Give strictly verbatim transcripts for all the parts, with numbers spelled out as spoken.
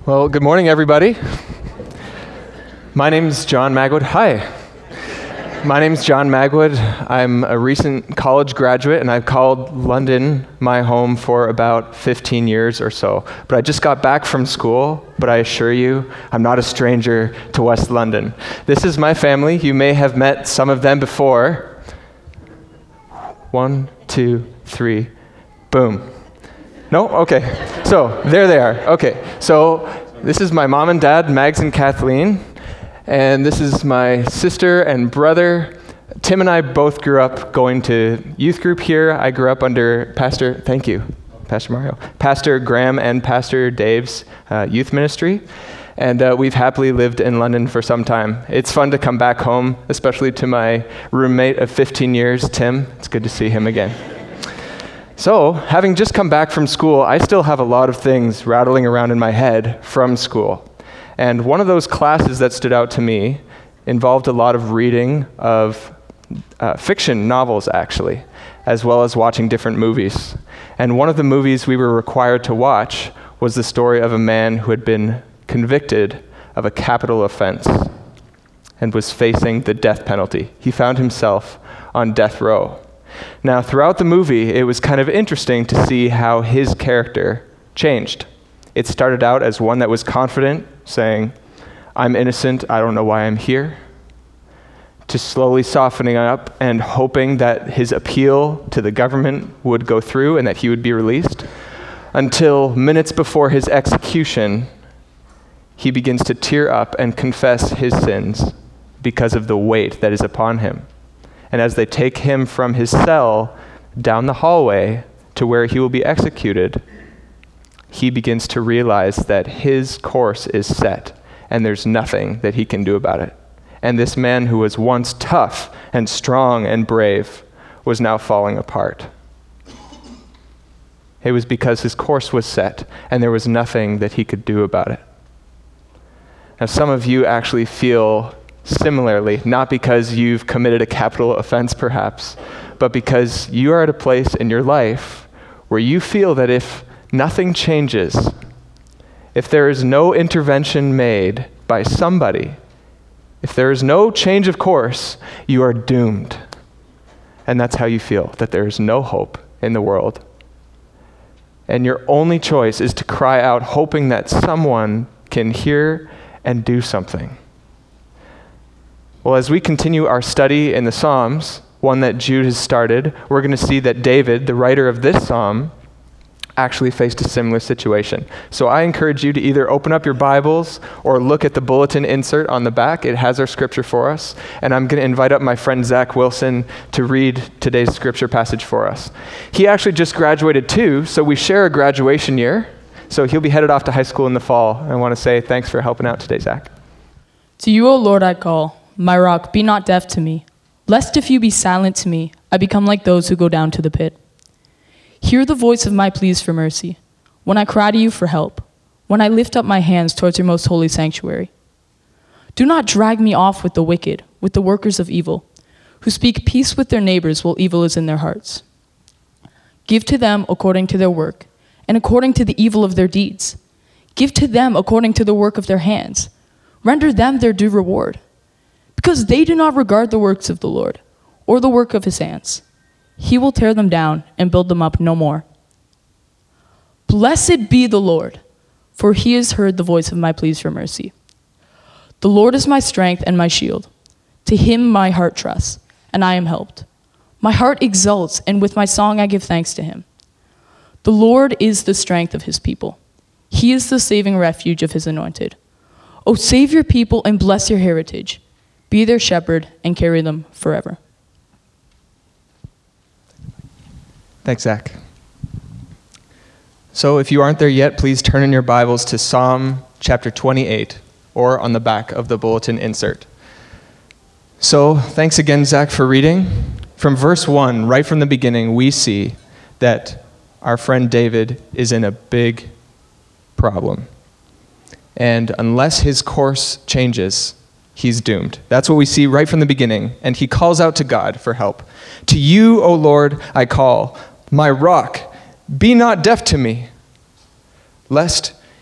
Well, good morning, everybody. My name's John Magwood. Hi. My name's John Magwood. I'm a recent college graduate, and I've called London my home for about fifteen years or so. But I just got back from school, but I assure you, I'm not a stranger to West London. This is my family. You may have met some of them before. One, two, three, boom. No? Okay. So, there they are. Okay. So, this is my mom and dad, Mags and Kathleen. And this is my sister and brother. Tim and I both grew up going to youth group here. I grew up under Pastor, thank you, Pastor Mario, Pastor Graham and Pastor Dave's uh, youth ministry. And uh, we've happily lived in London for some time. It's fun to come back home, especially to my roommate of fifteen years, Tim. It's good to see him again. So, having just come back from school, I still have a lot of things rattling around in my head from school. And one of those classes that stood out to me involved a lot of reading of uh, fiction novels, actually, as well as watching different movies. And one of the movies we were required to watch was the story of a man who had been convicted of a capital offense and was facing the death penalty. He found himself on death row. Now, throughout the movie, it was kind of interesting to see how his character changed. It started out as one that was confident, saying, "I'm innocent, I don't know why I'm here," to slowly softening up and hoping that his appeal to the government would go through and that he would be released, until minutes before his execution, he begins to tear up and confess his sins because of the weight that is upon him. And as they take him from his cell down the hallway to where he will be executed, he begins to realize that his course is set and there's nothing that he can do about it. And this man who was once tough and strong and brave was now falling apart. It was because his course was set and there was nothing that he could do about it. Now, some of you actually feel similarly, not because you've committed a capital offense perhaps, but because you are at a place in your life where you feel that if nothing changes, if there is no intervention made by somebody, if there is no change of course, you are doomed. And that's how you feel, that there is no hope in the world. And your only choice is to cry out, hoping that someone can hear and do something. Well, as we continue our study in the Psalms, one that Jude has started, we're going to see that David, the writer of this psalm, actually faced a similar situation. So I encourage you to either open up your Bibles or look at the bulletin insert on the back. It has our scripture for us. And I'm going to invite up my friend Zach Wilson to read today's scripture passage for us. He actually just graduated too, so we share a graduation year. So he'll be headed off to high school in the fall. I want to say thanks for helping out today, Zach. To you, O Lord, I call. My rock, be not deaf to me. Lest if you be silent to me, I become like those who go down to the pit. Hear the voice of my pleas for mercy, when I cry to you for help, when I lift up my hands towards your most holy sanctuary. Do not drag me off with the wicked, with the workers of evil, who speak peace with their neighbors while evil is in their hearts. Give to them according to their work, and according to the evil of their deeds. Give to them according to the work of their hands. Render them their due reward. Because they do not regard the works of the Lord, or the work of his hands. He will tear them down and build them up no more. Blessed be the Lord, for he has heard the voice of my pleas for mercy. The Lord is my strength and my shield. To him my heart trusts, and I am helped. My heart exults, and with my song I give thanks to him. The Lord is the strength of his people. He is the saving refuge of his anointed. O save your people and bless your heritage. Be their shepherd and carry them forever. Thanks, Zach. So if you aren't there yet, please turn in your Bibles to Psalm chapter twenty-eight, or on the back of the bulletin insert. So thanks again, Zach, for reading. From verse one, right from the beginning, we see that our friend David is in a big problem. And unless his course changes, he's doomed. That's what we see right from the beginning. And he calls out to God for help. To you, O Lord, I call, my rock, be not deaf to me, lest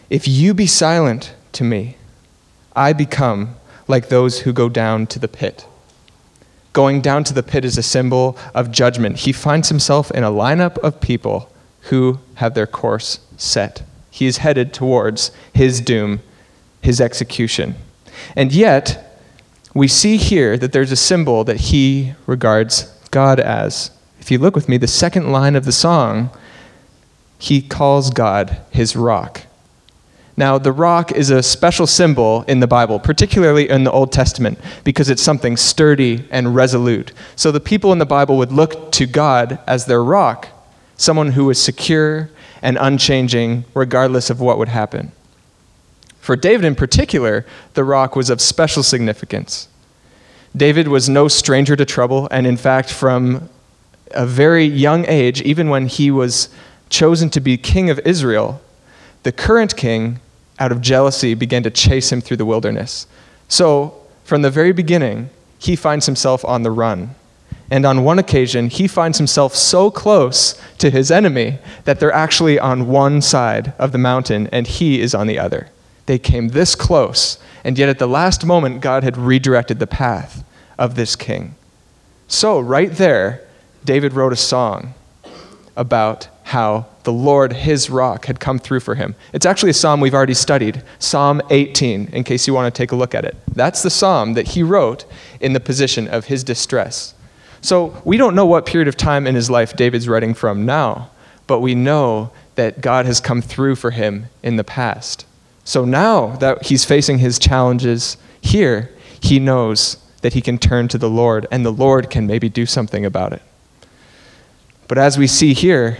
If you be silent to me, I become like those who go down to the pit. Going down to the pit is a symbol of judgment. He finds himself in a lineup of people who have their course set. He is headed towards his doom, his execution. And yet, we see here that there's a symbol that he regards God as. If you look with me, the second line of the song, he calls God his rock. Now, the rock is a special symbol in the Bible, particularly in the Old Testament, because it's something sturdy and resolute. So the people in the Bible would look to God as their rock, someone who was secure and unchanging regardless of what would happen. For David in particular, the rock was of special significance. David was no stranger to trouble, and in fact, from a very young age, even when he was chosen to be king of Israel, the current king, out of jealousy, began to chase him through the wilderness. So, from the very beginning, he finds himself on the run. And on one occasion, he finds himself so close to his enemy that they're actually on one side of the mountain and he is on the other. They came this close, and yet at the last moment, God had redirected the path of this king. So, right there, David wrote a song about how the Lord, his rock, had come through for him. It's actually a psalm we've already studied, Psalm eighteen, in case you want to take a look at it. That's the psalm that he wrote in the position of his distress. So we don't know what period of time in his life David's writing from now, but we know that God has come through for him in the past. So now that he's facing his challenges here, he knows that he can turn to the Lord, and the Lord can maybe do something about it. But as we see here,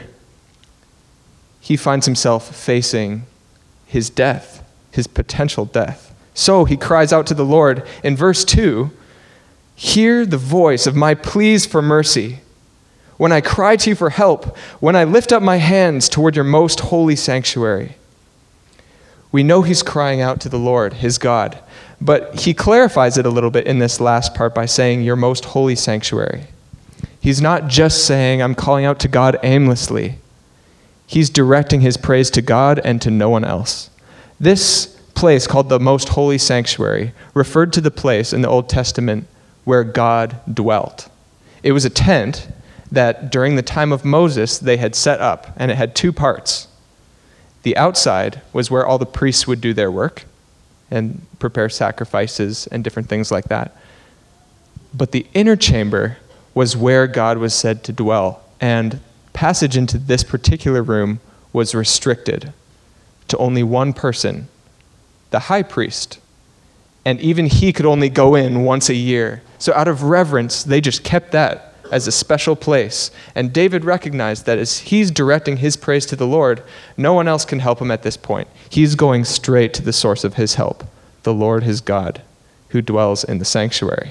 he finds himself facing his death, his potential death. So he cries out to the Lord in verse two, "Hear the voice of my pleas for mercy. When I cry to you for help, when I lift up my hands toward your most holy sanctuary." We know he's crying out to the Lord, his God, but he clarifies it a little bit in this last part by saying, "your most holy sanctuary." He's not just saying, "I'm calling out to God aimlessly." He's directing his praise to God and to no one else. This place, called the most holy sanctuary, referred to the place in the Old Testament where God dwelt. It was a tent that during the time of Moses they had set up, and it had two parts. The outside was where all the priests would do their work and prepare sacrifices and different things like that. But the inner chamber was where God was said to dwell, and passage into this particular room was restricted to only one person, the high priest. And even he could only go in once a year. So out of reverence, they just kept that as a special place. And David recognized that as he's directing his praise to the Lord, no one else can help him at this point. He's going straight to the source of his help, the Lord his God, who dwells in the sanctuary.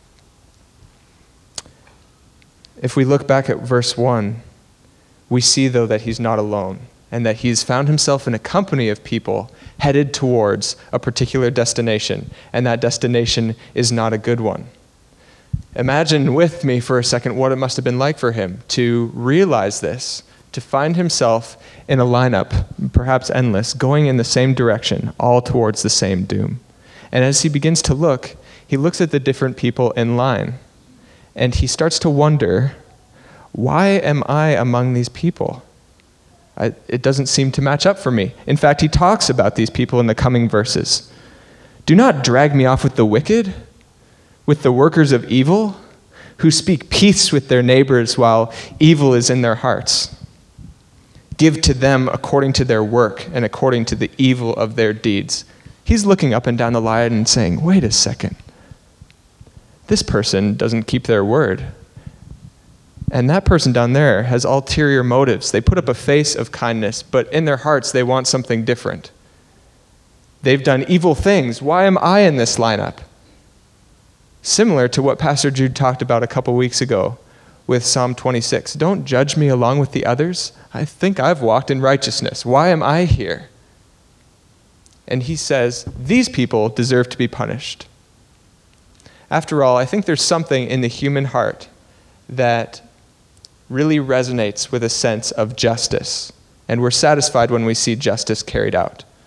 If we look back at verse one, we see, though, that he's not alone and that he's found himself in a company of people headed towards a particular destination, and that destination is not a good one. Imagine with me for a second what it must have been like for him to realize this, to find himself in a lineup, perhaps endless, going in the same direction, all towards the same doom. And as he begins to look, he looks at the different people in line, and he starts to wonder, why am I among these people? I, it doesn't seem to match up for me. In fact, he talks about these people in the coming verses. "Do not drag me off with the wicked, with the workers of evil, who speak peace with their neighbors while evil is in their hearts. Give to them according to their work and according to the evil of their deeds." He's looking up and down the line and saying, wait a second. This person doesn't keep their word. And that person down there has ulterior motives. They put up a face of kindness, but in their hearts they want something different. They've done evil things. Why am I in this lineup? Similar to what Pastor Jude talked about a couple weeks ago with Psalm twenty-six. Don't judge me along with the others. I think I've walked in righteousness. Why am I here? And he says, these people deserve to be punished. After all, I think there's something in the human heart that really resonates with a sense of justice, and we're satisfied when we see justice carried out.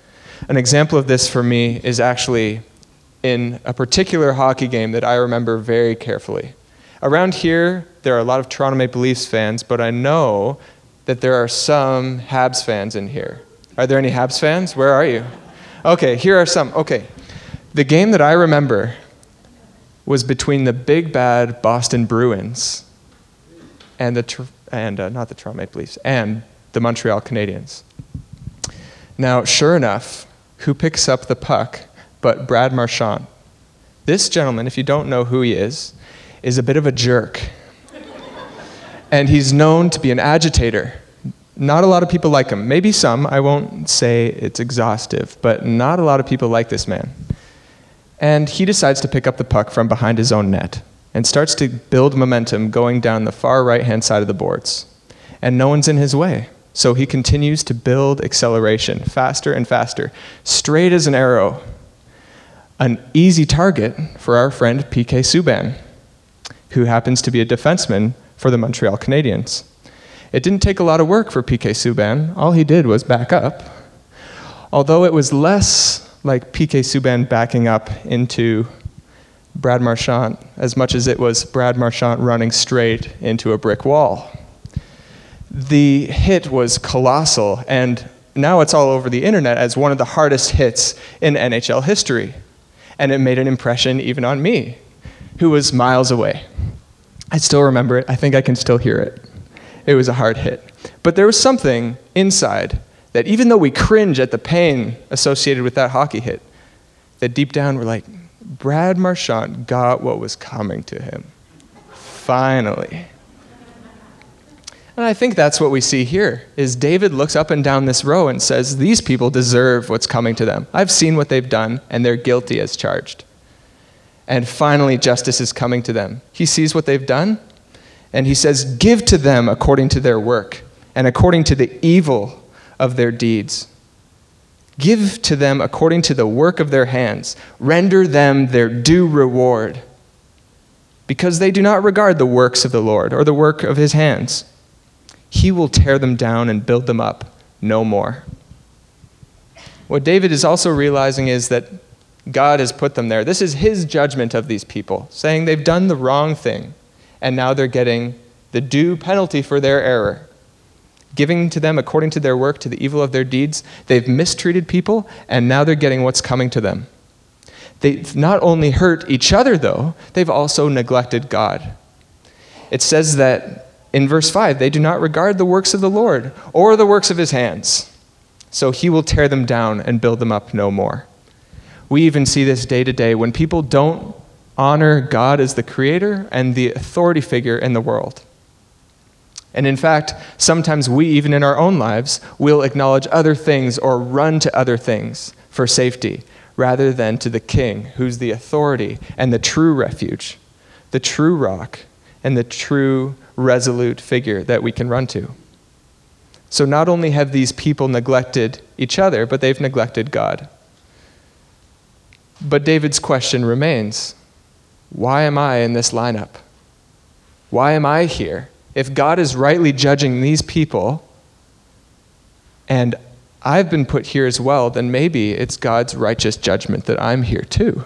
An example of this for me is actually in a particular hockey game that I remember very carefully. Around here, there are a lot of Toronto Maple Leafs fans, but I know that there are some Habs fans in here. Are there any Habs fans? Where are you? Okay, here are some. Okay. The game that I remember was between the big bad Boston Bruins and the and uh, not the Toronto Maple Leafs and the Montreal Canadiens. Now, sure enough, who picks up the puck but Brad Marchand? This gentleman, if you don't know who he is, is a bit of a jerk. And he's known to be an agitator. Not a lot of people like him. Maybe some, I won't say it's exhaustive, but not a lot of people like this man. And he decides to pick up the puck from behind his own net and starts to build momentum going down the far right-hand side of the boards. And no one's in his way. So he continues to build acceleration faster and faster, straight as an arrow. An easy target for our friend P K Subban, who happens to be a defenseman for the Montreal Canadiens. It didn't take a lot of work for P K Subban. All he did was back up. Although it was less like P K Subban backing up into Brad Marchand as much as it was Brad Marchand running straight into a brick wall. The hit was colossal, and now it's all over the internet as one of the hardest hits in N H L history. And it made an impression even on me, who was miles away. I still remember it. I think I can still hear it. It was a hard hit. But there was something inside that even though we cringe at the pain associated with that hockey hit, that deep down we're like, Brad Marchand got what was coming to him. Finally. And I think that's what we see here, is David looks up and down this row and says, these people deserve what's coming to them. I've seen what they've done, and they're guilty as charged. And finally, justice is coming to them. He sees what they've done, and he says, give to them according to their work, and according to the evil of their deeds. Give to them according to the work of their hands. Render them their due reward, because they do not regard the works of the Lord or the work of his hands. He will tear them down and build them up no more. What David is also realizing is that God has put them there. This is his judgment of these people, saying they've done the wrong thing, and now they're getting the due penalty for their error. Giving to them according to their work, to the evil of their deeds. They've mistreated people, and now they're getting what's coming to them. They've not only hurt each other, though, they've also neglected God. It says that in verse five, they do not regard the works of the Lord or the works of his hands. So he will tear them down and build them up no more. We even see this day to day when people don't honor God as the creator and the authority figure in the world. And in fact, sometimes we, even in our own lives, will acknowledge other things or run to other things for safety rather than to the King, who's the authority and the true refuge, the true rock, and the true resolute figure that we can run to. So not only have these people neglected each other, but they've neglected God. But David's question remains, why am I in this lineup? Why am I here? If God is rightly judging these people, and I've been put here as well, then maybe it's God's righteous judgment that I'm here too.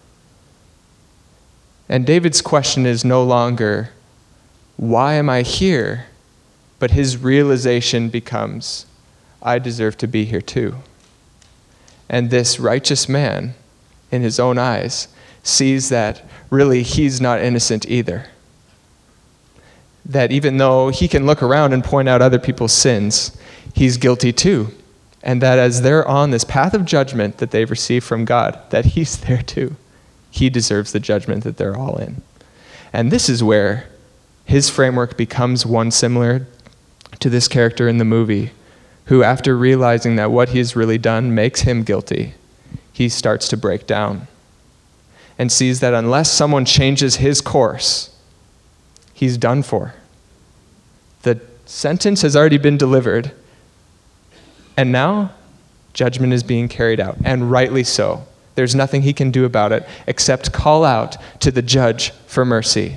And David's question is no longer, why am I here? But his realization becomes, I deserve to be here too. And this righteous man, in his own eyes, sees that really he's not innocent either. That even though he can look around and point out other people's sins, he's guilty too. And that as they're on this path of judgment that they've received from God, that he's there too. He deserves the judgment that they're all in. And this is where his framework becomes one similar to this character in the movie, who after realizing that what he's really done makes him guilty, he starts to break down and sees that unless someone changes his course, he's done for. The sentence has already been delivered, and now judgment is being carried out, and rightly so. There's nothing he can do about it except call out to the judge for mercy.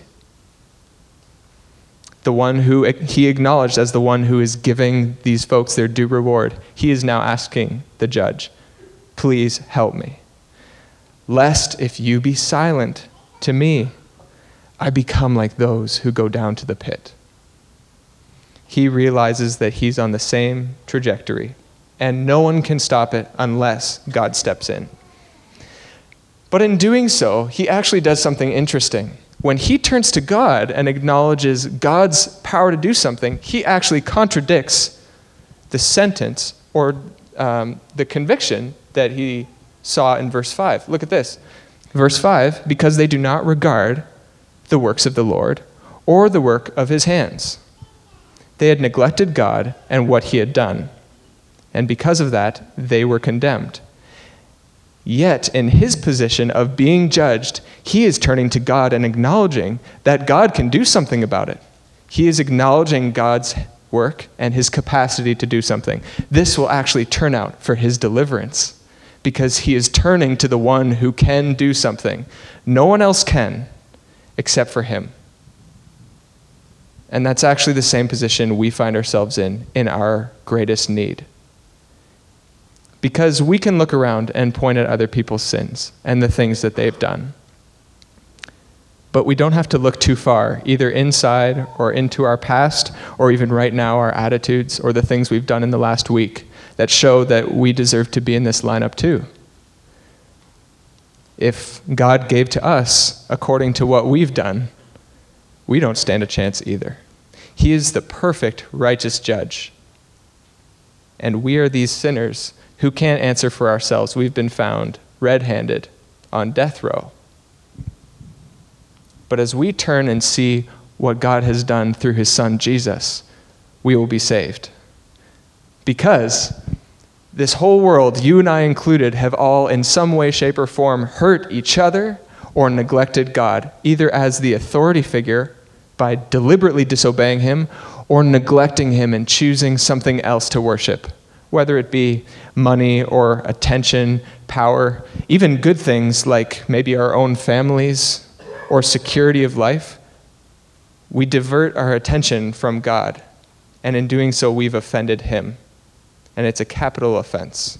The one who he acknowledged as the one who is giving these folks their due reward. He is now asking the judge please help me. Lest if you be silent to me, I become like those who go down to the pit. He realizes that he's on the same trajectory, and no one can stop it unless God steps in. But in doing so, he actually does something interesting. When he turns to God and acknowledges God's power to do something, he actually contradicts the sentence or um, the conviction that he saw in verse five. Look at this. Verse five, because they do not regard the works of the Lord or the work of his hands. They had neglected God and what he had done, and because of that, they were condemned. Yet, in his position of being judged, he is turning to God and acknowledging that God can do something about it. He is acknowledging God's work and his capacity to do something. This will actually turn out for his deliverance, because he is turning to the one who can do something. No one else can, except for him. And that's actually the same position we find ourselves in, in our greatest need. Because we can look around and point at other people's sins and the things that they've done. But we don't have to look too far, either inside or into our past, or even right now, our attitudes or the things we've done in the last week that show that we deserve to be in this lineup too. If God gave to us according to what we've done, we don't stand a chance either. He is the perfect, righteous judge. And we are these sinners who can't answer for ourselves. We've been found red-handed on death row. But as we turn and see what God has done through his son Jesus, we will be saved. Because this whole world, you and I included, have all in some way, shape, or form hurt each other or neglected God, either as the authority figure by deliberately disobeying him or neglecting him and choosing something else to worship, whether it be money or attention, power, even good things like maybe our own families or security of life. We divert our attention from God, and in doing so, we've offended him, and it's a capital offense.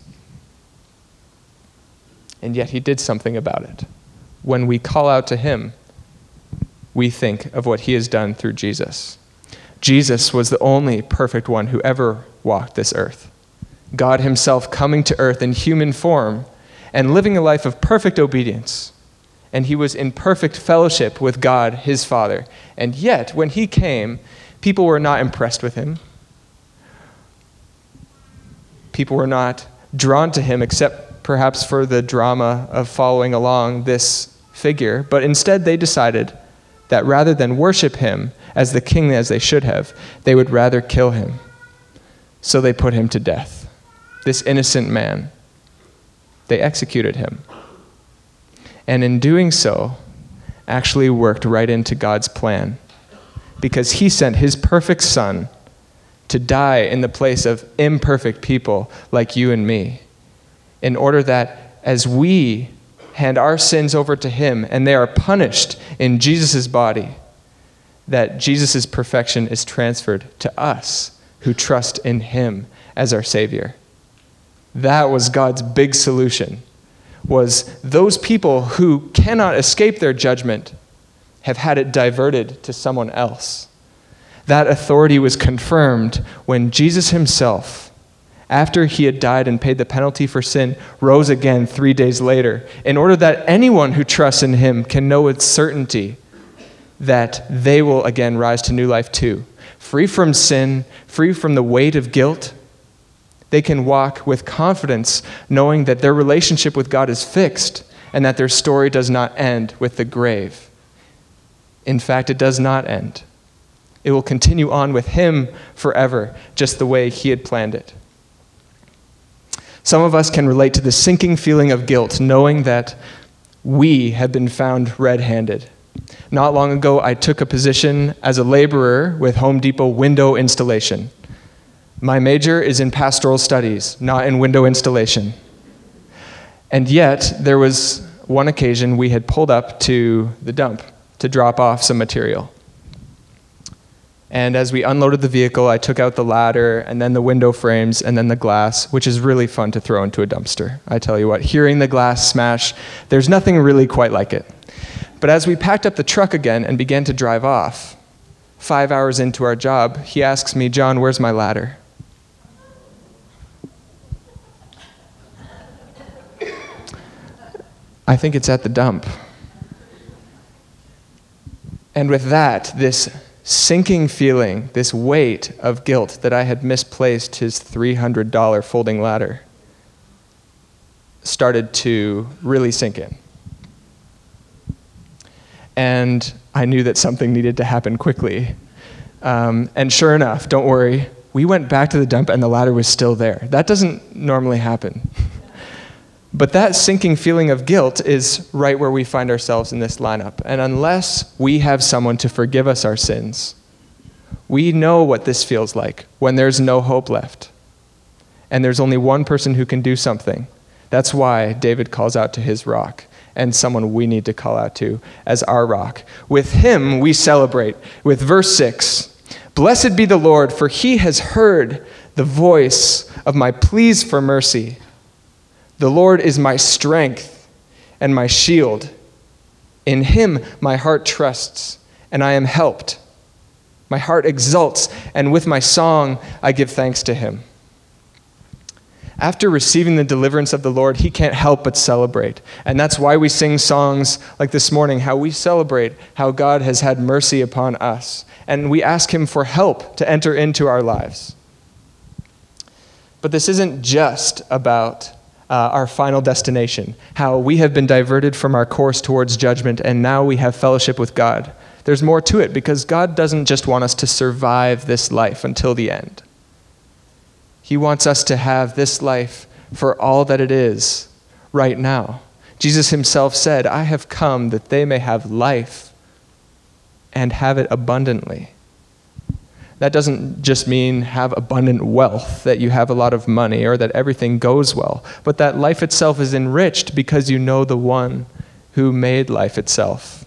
And yet he did something about it. When we call out to him, we think of what he has done through Jesus. Jesus was the only perfect one who ever walked this earth. God himself coming to earth in human form and living a life of perfect obedience. And he was in perfect fellowship with God, his Father. And yet, when he came, people were not impressed with him. People were not drawn to him, except perhaps for the drama of following along this figure. But instead, they decided that rather than worship him as the king as they should have, they would rather kill him. So they put him to death. This innocent man. They executed him. And in doing so, actually worked right into God's plan, because he sent his perfect son to die in the place of imperfect people like you and me, in order that as we hand our sins over to him and they are punished in Jesus' body, that Jesus' perfection is transferred to us who trust in him as our Savior. That was God's big solution, was those people who cannot escape their judgment have had it diverted to someone else. That authority was confirmed when Jesus himself, after he had died and paid the penalty for sin, rose again three days later, in order that anyone who trusts in him can know with certainty that they will again rise to new life too. Free from sin, free from the weight of guilt, they can walk with confidence, knowing that their relationship with God is fixed and that their story does not end with the grave. In fact, it does not end. It will continue on with him forever, just the way he had planned it. Some of us can relate to the sinking feeling of guilt, knowing that we have been found red-handed. Not long ago, I took a position as a laborer with Home Depot window installation. My major is in pastoral studies, not in window installation. And yet, there was one occasion we had pulled up to the dump to drop off some material. And as we unloaded the vehicle, I took out the ladder and then the window frames and then the glass, which is really fun to throw into a dumpster. I tell you what, hearing the glass smash, there's nothing really quite like it. But as we packed up the truck again and began to drive off, five hours into our job, he asks me, "John, where's my ladder?" I think it's at the dump. And with that, this sinking feeling, this weight of guilt that I had misplaced his three hundred dollars folding ladder started to really sink in. And I knew that something needed to happen quickly. Um, and sure enough, don't worry, we went back to the dump and the ladder was still there. That doesn't normally happen. But that sinking feeling of guilt is right where we find ourselves in this lineup. And unless we have someone to forgive us our sins, we know what this feels like when there's no hope left. And there's only one person who can do something. That's why David calls out to his rock, and someone we need to call out to as our rock. With him we celebrate. With verse six, "Blessed be the Lord, for he has heard the voice of my pleas for mercy. The Lord is my strength and my shield. In him my heart trusts, and I am helped. My heart exults, and with my song I give thanks to him." After receiving the deliverance of the Lord, he can't help but celebrate. And that's why we sing songs like this morning, how we celebrate how God has had mercy upon us. And we ask him for help to enter into our lives. But this isn't just about Uh, our final destination, how we have been diverted from our course towards judgment and now we have fellowship with God. There's more to it because God doesn't just want us to survive this life until the end. He wants us to have this life for all that it is right now. Jesus himself said, "I have come that they may have life and have it abundantly." That doesn't just mean have abundant wealth, that you have a lot of money or that everything goes well, but that life itself is enriched because you know the one who made life itself.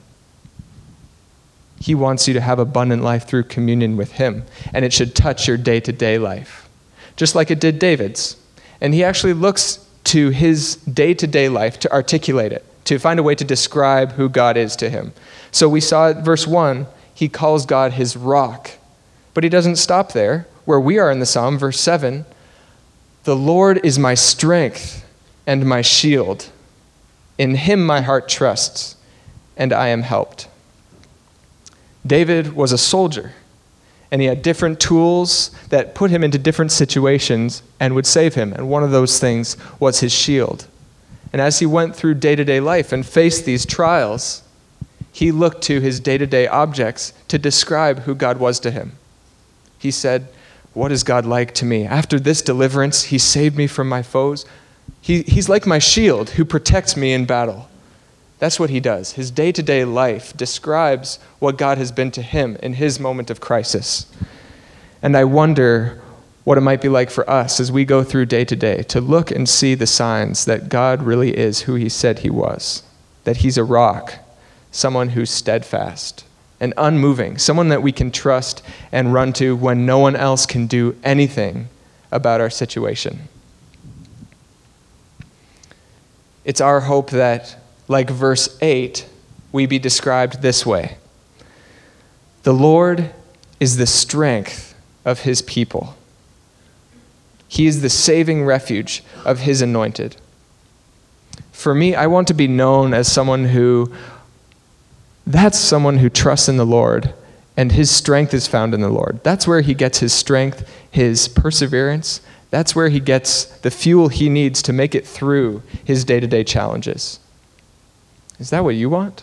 He wants you to have abundant life through communion with him, and it should touch your day-to-day life, just like it did David's. And he actually looks to his day-to-day life to articulate it, to find a way to describe who God is to him. So we saw at verse one, he calls God his rock. But he doesn't stop there. Where we are in the psalm, verse seven, "The Lord is my strength and my shield. In him my heart trusts, and I am helped." David was a soldier, and he had different tools that put him into different situations and would save him. And one of those things was his shield. And as he went through day-to-day life and faced these trials, he looked to his day-to-day objects to describe who God was to him. He said, "What is God like to me? After this deliverance, he saved me from my foes. He, he's like my shield who protects me in battle." That's what he does. His day-to-day life describes what God has been to him in his moment of crisis. And I wonder what it might be like for us as we go through day-to-day to look and see the signs that God really is who he said he was, that he's a rock, someone who's steadfast and unmoving, someone that we can trust and run to when no one else can do anything about our situation. It's our hope that, like verse eight, we be described this way: "The Lord is the strength of his people. He is the saving refuge of his anointed." For me, I want to be known as someone who That's someone who trusts in the Lord, and his strength is found in the Lord. That's where he gets his strength, his perseverance. That's where he gets the fuel he needs to make it through his day-to-day challenges. Is that what you want?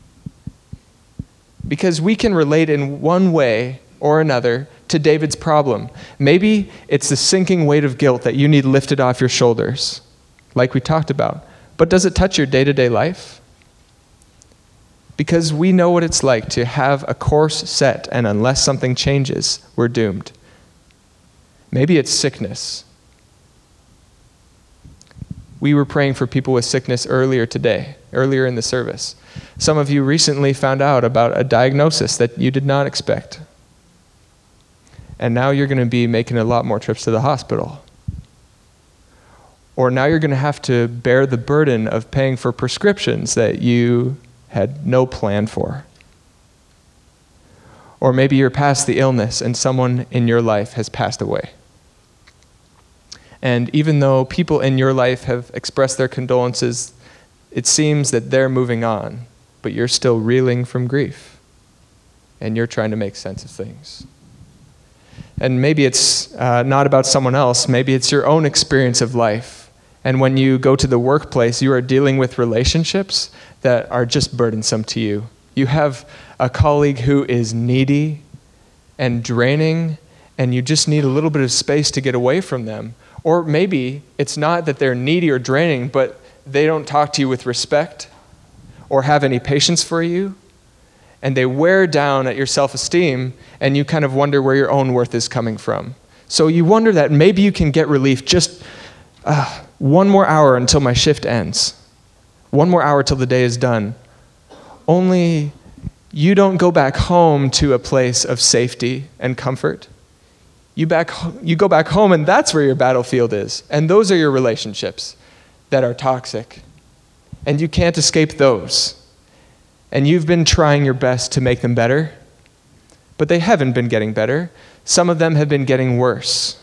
Because we can relate in one way or another to David's problem. Maybe it's the sinking weight of guilt that you need lifted off your shoulders, like we talked about. But does it touch your day-to-day life? Because we know what it's like to have a course set, and unless something changes, we're doomed. Maybe it's sickness. We were praying for people with sickness earlier today, earlier in the service. Some of you recently found out about a diagnosis that you did not expect. and now you're going to be making a lot more trips to the hospital. Or now you're going to have to bear the burden of paying for prescriptions that you had no plan for. Or maybe you're past the illness and someone in your life has passed away. And even though people in your life have expressed their condolences, it seems that they're moving on, but you're still reeling from grief. And you're trying to make sense of things. And maybe it's uh, not about someone else, maybe it's your own experience of life. And when you go to the workplace, you are dealing with relationships that are just burdensome to you. You have a colleague who is needy and draining, and you just need a little bit of space to get away from them. Or maybe it's not that they're needy or draining, but they don't talk to you with respect or have any patience for you, and they wear down at your self-esteem, and you kind of wonder where your own worth is coming from. So you wonder that maybe you can get relief just uh, one more hour until my shift ends. One more hour till the day is done. Only you don't go back home to a place of safety and comfort. You back, you go back home, and that's where your battlefield is. And those are your relationships that are toxic. And you can't escape those. And you've been trying your best to make them better, but they haven't been getting better. Some of them have been getting worse.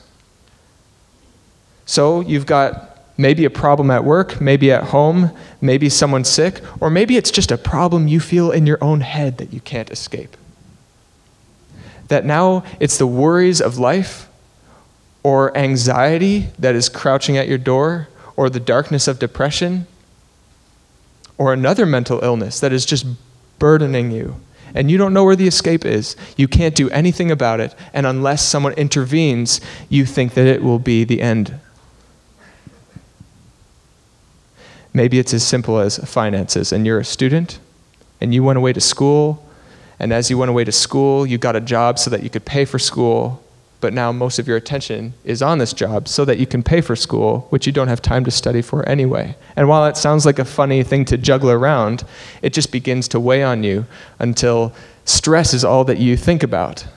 So you've got maybe a problem at work, maybe at home, maybe someone's sick, or maybe it's just a problem you feel in your own head that you can't escape. That now it's the worries of life or anxiety that is crouching at your door, or the darkness of depression, or another mental illness that is just burdening you, and you don't know where the escape is. You can't do anything about it, and unless someone intervenes, you think that it will be the end. Maybe it's as simple as finances, and you're a student, and you went away to school, and as you went away to school, you got a job so that you could pay for school, but now most of your attention is on this job so that you can pay for school, which you don't have time to study for anyway. And while it sounds like a funny thing to juggle around, it just begins to weigh on you until stress is all that you think about.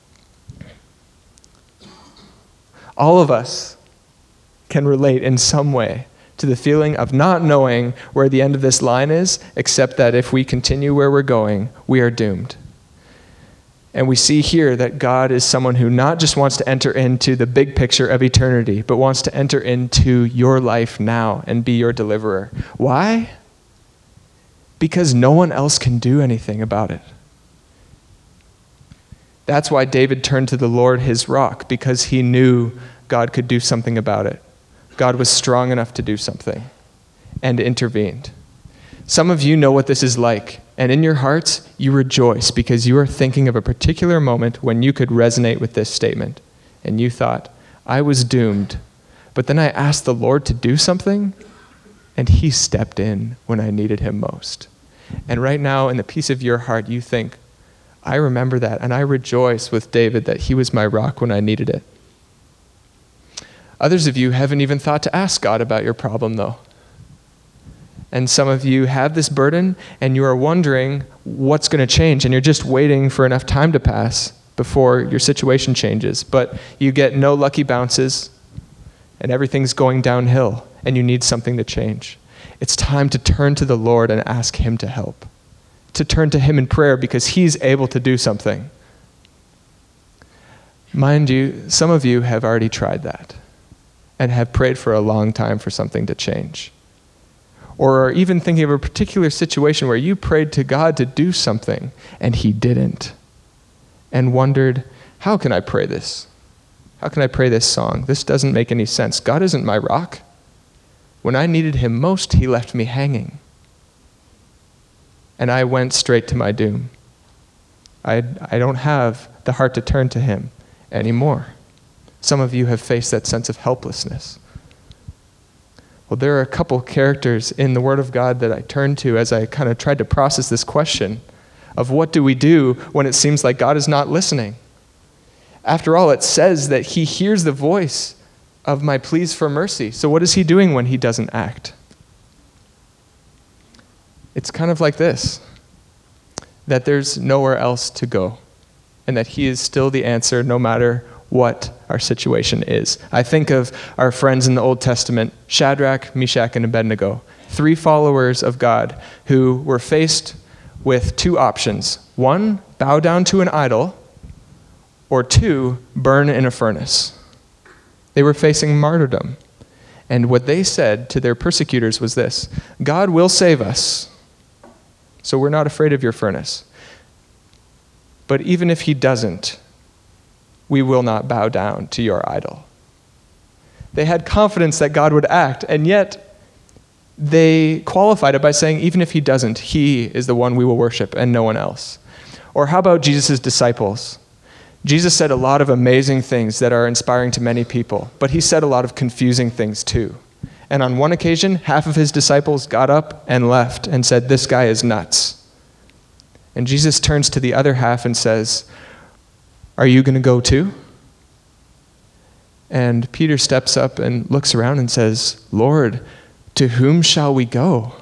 All of us can relate in some way to the feeling of not knowing where the end of this line is, except that if we continue where we're going, we are doomed. And we see here that God is someone who not just wants to enter into the big picture of eternity, but wants to enter into your life now and be your deliverer. Why? Because no one else can do anything about it. That's why David turned to the Lord, his rock, because he knew God could do something about it. God was strong enough to do something and intervened. Some of you know what this is like, and in your hearts, you rejoice because you are thinking of a particular moment when you could resonate with this statement. And you thought, I was doomed, but then I asked the Lord to do something, and he stepped in when I needed him most. And right now, in the peace of your heart, you think, I remember that, and I rejoice with David that he was my rock when I needed it. Others of you haven't even thought to ask God about your problem, though. And some of you have this burden, and you are wondering what's going to change, and you're just waiting for enough time to pass before your situation changes. But you get no lucky bounces, and everything's going downhill, and you need something to change. It's time to turn to the Lord and ask him to help, to turn to him in prayer because he's able to do something. Mind you, some of you have already tried that and have prayed for a long time for something to change. Or are even thinking of a particular situation where you prayed to God to do something and he didn't. And wondered, how can I pray this? How can I pray this song? This doesn't make any sense. God isn't my rock. When I needed him most, he left me hanging. And I went straight to my doom. I, I don't have the heart to turn to him anymore. Some of you have faced that sense of helplessness. Well, there are a couple characters in the Word of God that I turned to as I kind of tried to process this question of what do we do when it seems like God is not listening? After all, it says that he hears the voice of my pleas for mercy. So what is he doing when he doesn't act? It's kind of like this, that there's nowhere else to go. and that he is still the answer no matter what our situation is. I think of our friends in the Old Testament, Shadrach, Meshach, and Abednego, three followers of God who were faced with two options. One, bow down to an idol, or two, burn in a furnace. They were facing martyrdom. And what they said to their persecutors was this: God will save us, so we're not afraid of your furnace. But even if he doesn't, we will not bow down to your idol. They had confidence that God would act, and yet they qualified it by saying, even if he doesn't, he is the one we will worship and no one else. Or how about Jesus' disciples? Jesus said a lot of amazing things that are inspiring to many people, but he said a lot of confusing things too. And on one occasion, half of his disciples got up and left and said, this guy is nuts. And Jesus turns to the other half and says, are you going to go too? And Peter steps up and looks around and says, Lord, to whom shall we go?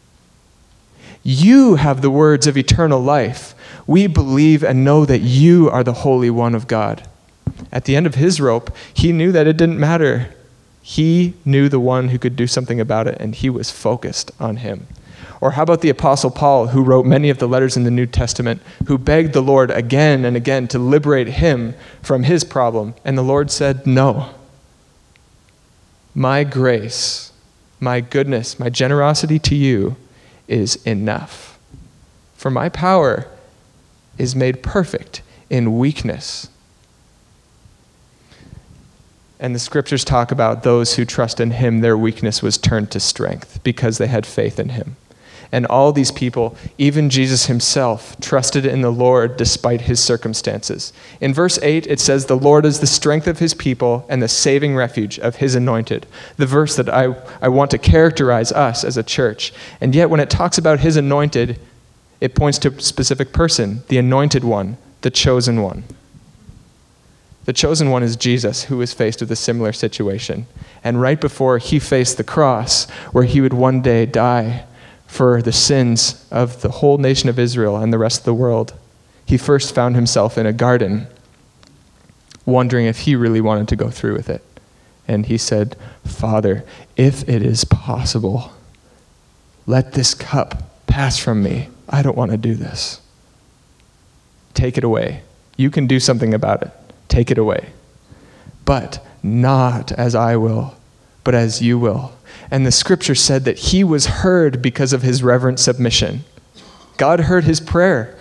You have the words of eternal life. We believe and know that you are the Holy One of God. At the end of his rope, he knew that it didn't matter. He knew the one who could do something about it, and he was focused on him. Or how about the Apostle Paul, who wrote many of the letters in the New Testament, who begged the Lord again and again to liberate him from his problem, and the Lord said, no. My grace, my goodness, my generosity to you is enough. For my power is made perfect in weakness. And the scriptures talk about those who trust in him, their weakness was turned to strength because they had faith in him. And all these people, even Jesus himself, trusted in the Lord despite his circumstances. In verse eight, it says, the Lord is the strength of his people and the saving refuge of his anointed. The verse that I, I want to characterize us as a church. And yet when it talks about his anointed, it points to a specific person, the anointed one, the chosen one. The chosen one is Jesus, who was faced with a similar situation. And right before he faced the cross, where he would one day die for the sins of the whole nation of Israel and the rest of the world, he first found himself in a garden, wondering if he really wanted to go through with it. And he said, Father, if it is possible, let this cup pass from me. I don't want to do this. Take it away. You can do something about it. Take it away. But not as I will, but as you will. And the scripture said that he was heard because of his reverent submission. God heard his prayer,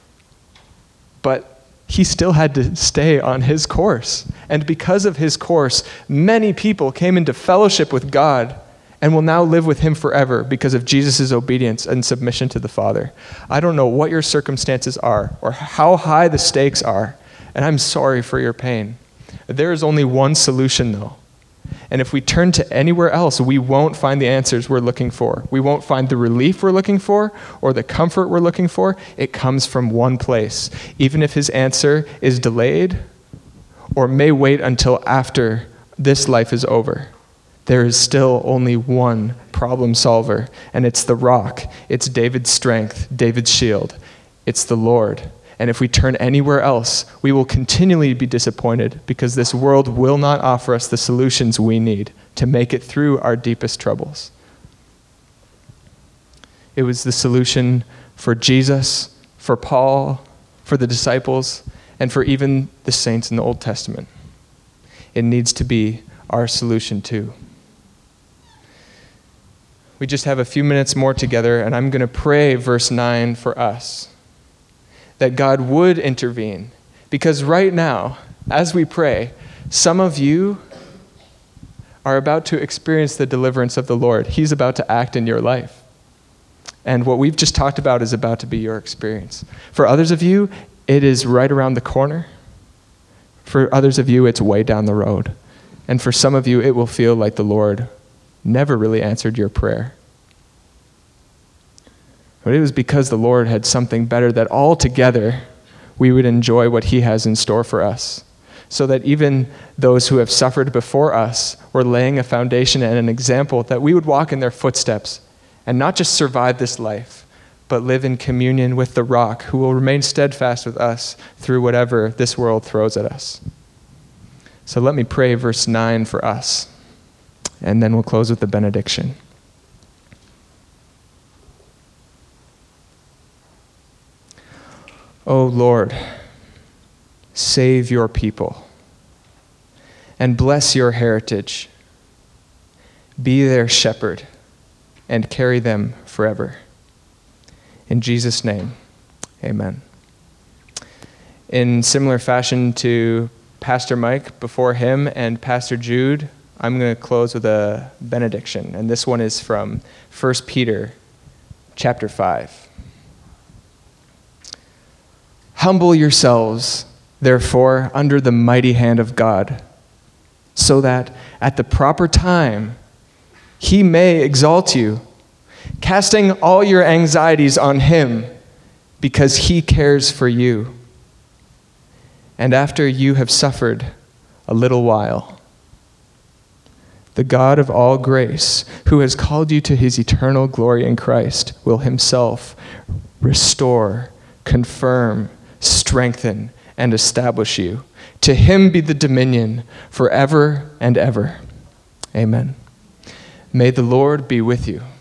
but he still had to stay on his course. And because of his course, many people came into fellowship with God and will now live with him forever because of Jesus' obedience and submission to the Father. I don't know what your circumstances are or how high the stakes are, and I'm sorry for your pain. There is only one solution, though. And if we turn to anywhere else, we won't find the answers we're looking for. We won't find the relief we're looking for or the comfort we're looking for. It comes from one place, even if his answer is delayed or may wait until after this life is over. There is still only one problem solver, and it's the rock. It's David's strength, David's shield. It's the Lord. And if we turn anywhere else, we will continually be disappointed because this world will not offer us the solutions we need to make it through our deepest troubles. It was the solution for Jesus, for Paul, for the disciples, and for even the saints in the Old Testament. It needs to be our solution too. We just have a few minutes more together, and I'm going to pray verse nine for us, that God would intervene. Because right now, as we pray, some of you are about to experience the deliverance of the Lord. He's about to act in your life. And what we've just talked about is about to be your experience. For others of you, it is right around the corner. For others of you, it's way down the road. And for some of you, it will feel like the Lord never really answered your prayer. But it was because the Lord had something better, that all together we would enjoy what he has in store for us. So that even those who have suffered before us were laying a foundation and an example that we would walk in their footsteps and not just survive this life, but live in communion with the rock, who will remain steadfast with us through whatever this world throws at us. So let me pray verse nine for us, and then we'll close with the benediction. O Lord, save your people and bless your heritage. Be their shepherd and carry them forever. In Jesus' name, amen. In similar fashion to Pastor Mike before him and Pastor Jude, I'm going to close with a benediction, and this one is from First Peter chapter five. Humble yourselves, therefore, under the mighty hand of God, so that at the proper time he may exalt you, casting all your anxieties on him, because he cares for you. And after you have suffered a little while, the God of all grace, who has called you to his eternal glory in Christ, will himself restore, confirm, strengthen, and establish you. To him be the dominion forever and ever. Amen. May the Lord be with you.